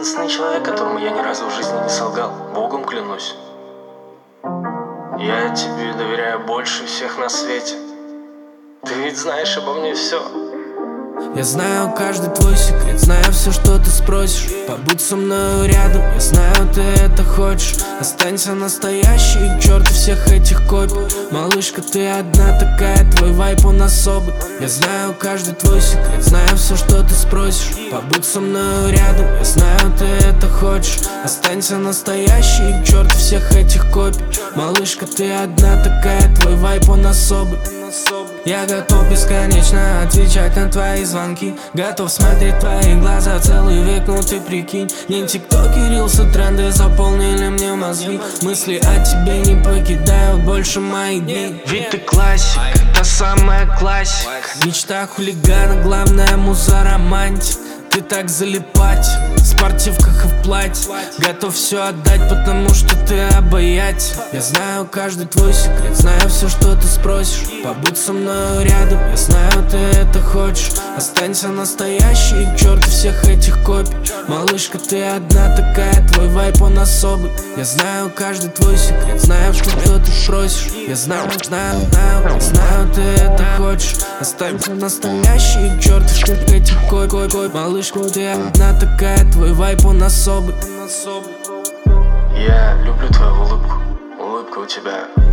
единственный человек, которому я ни разу в жизни не солгал. Богом клянусь. Я тебе доверяю больше всех на свете. Ты ведь знаешь обо мне все. Я знаю каждый твой секрет, знаю все, что ты спросишь. Побудь со мною рядом, я знаю, ты это хочешь. Останься настоящей, к черту всех этих копий. Малышка, ты одна такая, твой вайб он особый. Я знаю каждый твой секрет, знаю все, что ты спросишь. Побудь со мною рядом, я знаю, ты это хочешь. Останься настоящей, к черту всех этих копий. Малышка, ты одна такая, твой вайб он особый. Я готов бесконечно отвечать на твои звонки. Готов смотреть твои глаза целый век, ну ты прикинь. День тиктоки, рилсы, тренды заполнили мне мозги. Мысли о тебе не покидают больше мои дни. Ведь ты классика, та самая классика. Мечта хулигана, главная муза романтик. Ты так залипать в спортивках и в платье. Готов все отдать, потому что ты обаять. Я знаю каждый твой секрет, знаю все, что ты спросишь. Побудь со мною рядом, я знаю, ты это хочешь. Останься настоящей, к черту всех этих копий. Малышка, ты одна такая, твой вайб он особый. Я знаю каждый твой секрет, знаю, что ты просишь. Я знаю, ты это хочешь. Останься настоящей, к черту всех этих копий. Малышка, ты одна такая, твой вайб он особый. Я люблю твою улыбку. Улыбка у тебя